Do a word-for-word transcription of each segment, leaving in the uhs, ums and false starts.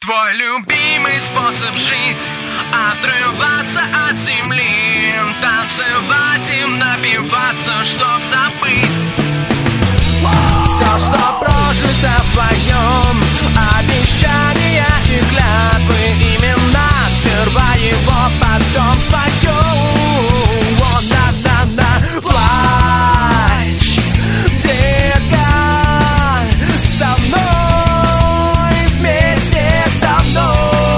Твой любимый способ жить — отрываться от земли, танцевать и напиваться, чтоб забыть все, что прожито вдвоем, обещания и клятвы, имена, сперва его, потом свое. О, да-да-да, плачь, детка, со мной, вместе со мной.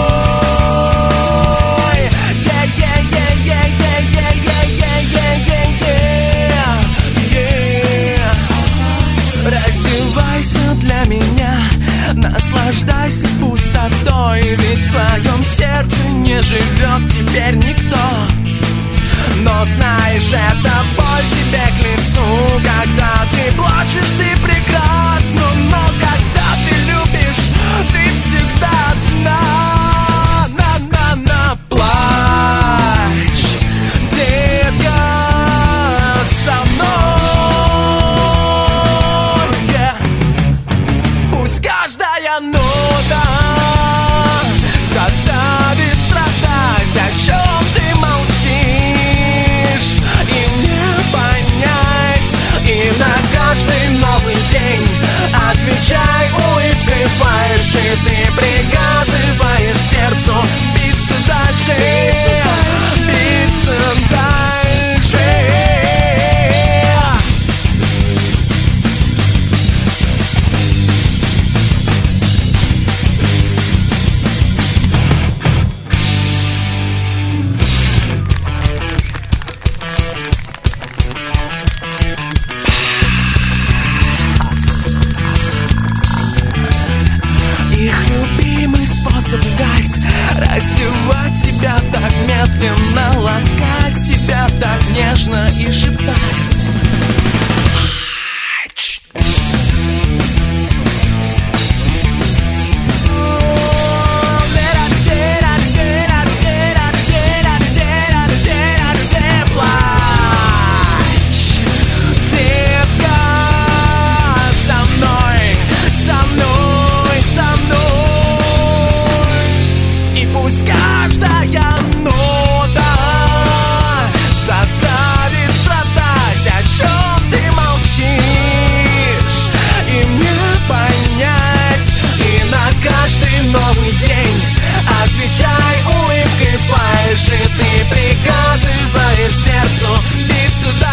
Раздевайся для меня, наслаждайся пустотой, ведь в твоем сердце не живет теперь никто. Но знаешь, эта боль тебе к лицу, когда ты плачешь, ты прекрасна, но когда ты любишь, ты всегда одна. На-на-на, плачь, детка, со мной. Yeah. Пусть каждая нота заставит страдать, о чем ты молчишь, и мне понять. И на каждый новый день отвечай улыбкой фальши. Ты приказываешь сердцу биться дальше, биться дальше. Раздевать тебя так медленно, ласкать тебя так нежно и шептать. Плачь, детка, со мной, со мной, со мной. И пусть каждая нота заставит страдать, о чем ты молчишь, и мне понять. И на каждый новый день отвечай улыбкой фальши. Ты приказываешь сердцу биться